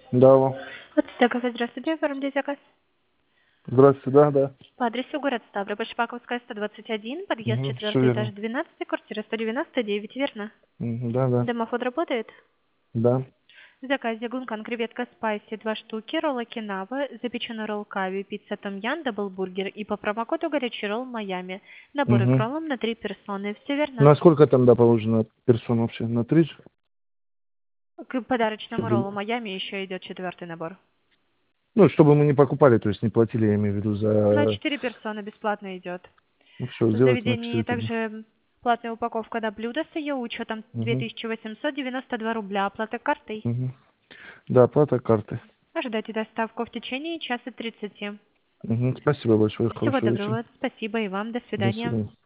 Да, алло. Вот Стекова, здравствуйте, оформите заказ. Здравствуйте, да, да. По адресу город Ставрополь, Шпаковская, 121, подъезд Угу, все 4 этаж, верно. 12, квартира 199, верно? Мгм, да, да. Домофон работает? Да. В заказе гункан, креветка спайси, 2 штуки, ролл окинава, запеченный ролл кави, пицца том ян, даблбургер и по промокоду горячий ролл Майами. Наборы к Угу. роллам на 3 персоны, все верно? На сколько там, да, положено персон вообще? На 3? К подарочному роллу Чтобы... Майами еще идет 4-й набор. Ну, чтобы мы не покупали, то есть не платили, я имею в виду, На за... 4 персоны бесплатно идет. Ну, все, В сделайте на заведении 4 тогда. также платная упаковка на блюдо с ее учетом Угу. 2892 рубля, оплата картой. Угу. Да, оплата карты. Ожидайте доставку в течение часа 30. Угу. Спасибо большое, Всего хорошего вечера. доброго, спасибо и вам, до До свидания. свидания.